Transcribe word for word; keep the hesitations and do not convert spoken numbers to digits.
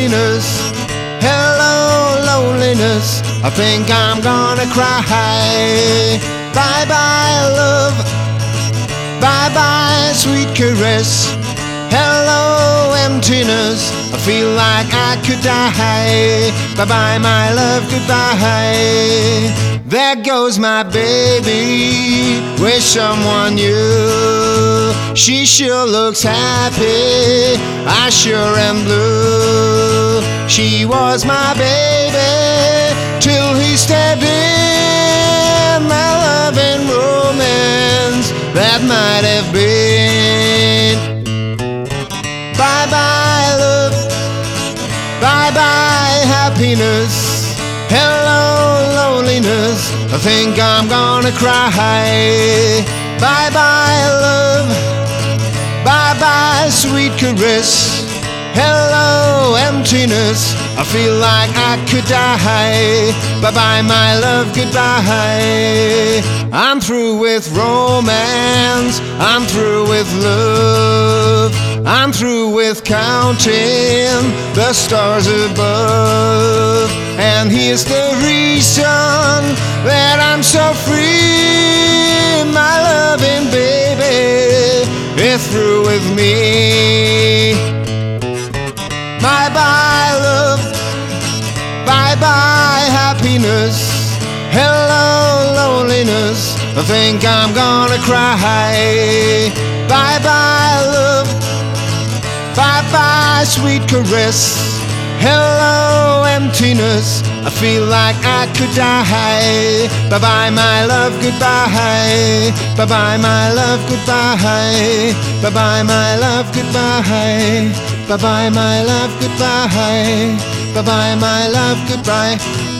emptiness. Hello, loneliness. I think I'm gonna cry. Bye bye, love. Bye bye, sweet caress. Hello, emptiness. I feel like I could die. Bye bye, my love, goodbye. There goes my baby with someone new. She sure looks happy, I sure am blue. She was my baby till he stepped in. My love and romance that might have been. Bye bye, love. Bye bye, happiness. Hello, loneliness. I think I'm gonna cry. Bye bye, love. Bye bye, sweet caress. Hello, emptiness. I feel like I could die. Bye bye, my love, goodbye. I'm through with romance. I'm through with love. I'm through with counting the stars above. And here's the reason that I'm so free. My loving baby is through with me. Bye bye, love. Bye bye, happiness. Hello, loneliness. I think I'm gonna cry. Bye bye, love. Bye bye, sweet caress. Hello, emptiness. I feel like I could die. Bye bye, my love, goodbye. Bye bye, my love, goodbye. Bye bye, my love, goodbye. Bye bye, my love, goodbye. Bye bye, my love, goodbye.